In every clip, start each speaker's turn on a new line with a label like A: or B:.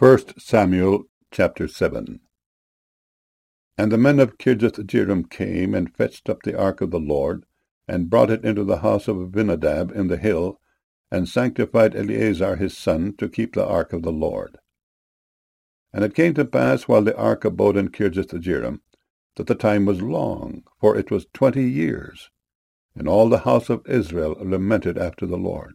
A: 1 Samuel chapter 7. And the men of Kirjath-jearim came and fetched up the ark of the Lord, and brought it into the house of Abinadab in the hill, and sanctified Eleazar his son to keep the ark of the Lord. And it came to pass, while the ark abode in Kirjath-jearim, that the time was long, for it was 20 years, and all the house of Israel lamented after the Lord.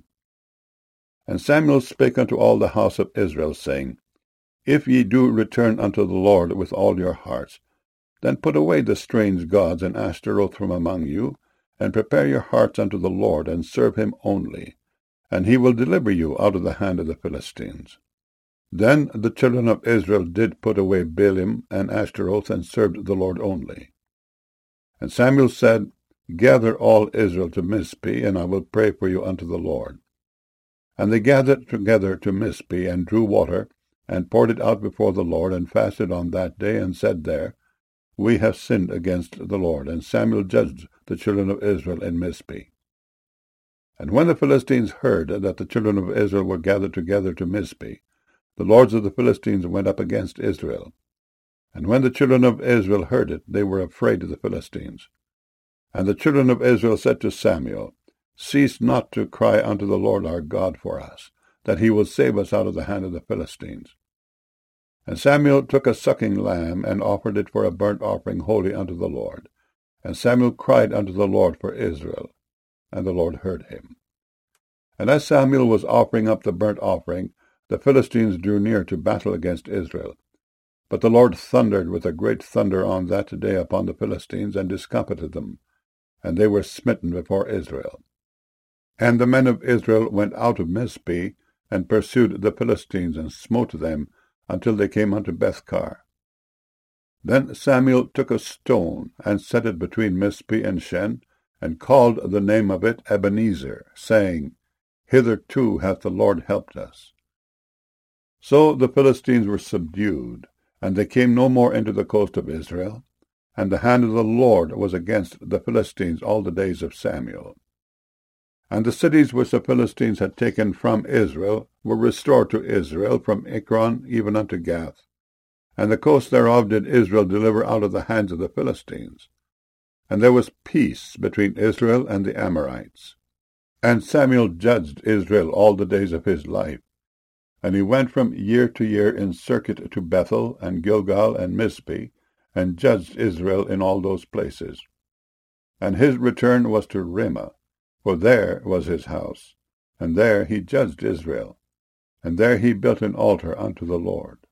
A: And Samuel spake unto all the house of Israel, saying, If ye do return unto the Lord with all your hearts, then put away the strange gods and Ashtaroth from among you, and prepare your hearts unto the Lord, and serve him only, and he will deliver you out of the hand of the Philistines. Then the children of Israel did put away Baalim and Ashtaroth, and served the Lord only. And Samuel said, Gather all Israel to Mizpeh, and I will pray for you unto the Lord. And they gathered together to Mizpeh, and drew water, and poured it out before the Lord, and fasted on that day, and said there, We have sinned against the Lord. And Samuel judged the children of Israel in Mizpeh. And when the Philistines heard that the children of Israel were gathered together to Mizpeh, the lords of the Philistines went up against Israel. And when the children of Israel heard it, they were afraid of the Philistines. And the children of Israel said to Samuel, Cease not to cry unto the Lord our God for us, that he will save us out of the hand of the Philistines. And Samuel took a sucking lamb, and offered it for a burnt offering holy unto the Lord. And Samuel cried unto the Lord for Israel, and the Lord heard him. And as Samuel was offering up the burnt offering, the Philistines drew near to battle against Israel. But the Lord thundered with a great thunder on that day upon the Philistines, and discomfited them, and they were smitten before Israel. And the men of Israel went out of Mizpeh, and pursued the Philistines, and smote them, until they came unto Bethkar. Then Samuel took a stone, and set it between Mizpeh and Shen, and called the name of it Ebenezer, saying, Hitherto hath the Lord helped us. So the Philistines were subdued, and they came no more into the coast of Israel, and the hand of the Lord was against the Philistines all the days of Samuel. And the cities which the Philistines had taken from Israel were restored to Israel, from Ekron even unto Gath. And the coast thereof did Israel deliver out of the hands of the Philistines. And there was peace between Israel and the Amorites. And Samuel judged Israel all the days of his life. And he went from year to year in circuit to Bethel, and Gilgal, and Mizpeh, and judged Israel in all those places. And his return was to Ramah, for there was his house, and there he judged Israel, and there he built an altar unto the Lord.